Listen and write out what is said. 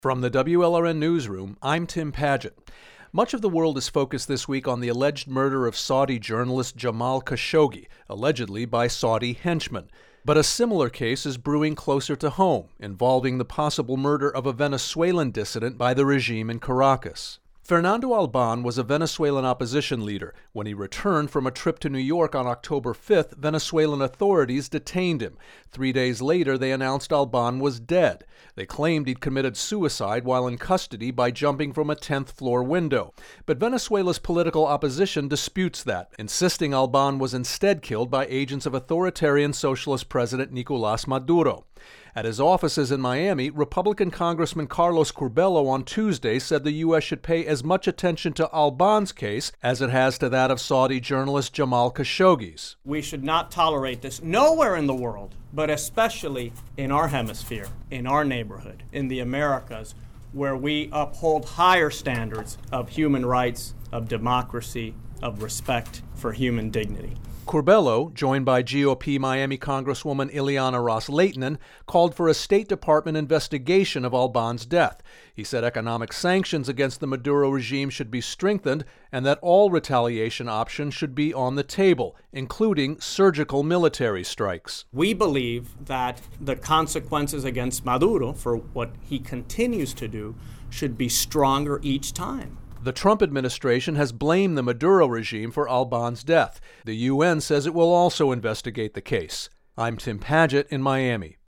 From the WLRN Newsroom, I'm Tim Padgett. Much of the world is focused this week on the alleged murder of Saudi journalist Jamal Khashoggi, allegedly by Saudi henchmen. But a similar case is brewing closer to home, involving the possible murder of a Venezuelan dissident by the regime in Caracas. Fernando Alban was a Venezuelan opposition leader. When he returned from a trip to New York on October 5th, Venezuelan authorities detained him. 3 days later, they announced Alban was dead. They claimed he'd committed suicide while in custody by jumping from a 10th floor window. But Venezuela's political opposition disputes that, insisting Alban was instead killed by agents of authoritarian socialist President Nicolás Maduro. At his offices in Miami, Republican Congressman Carlos Curbelo on Tuesday said the U.S. should pay as much attention to Alban's case as it has to that of Saudi journalist Jamal Khashoggi's. We should not tolerate this nowhere in the world, but especially in our hemisphere, in our neighborhood, in the Americas, where we uphold higher standards of human rights, of democracy, of respect for human dignity. Curbelo, joined by GOP Miami Congresswoman Ileana Ros-Lehtinen, called for a State Department investigation of Alban's death. He said economic sanctions against the Maduro regime should be strengthened and that all retaliation options should be on the table, including surgical military strikes. We believe that the consequences against Maduro for what he continues to do should be stronger each time. The Trump administration has blamed the Maduro regime for Alban's death. The UN says it will also investigate the case. I'm Tim Padgett in Miami.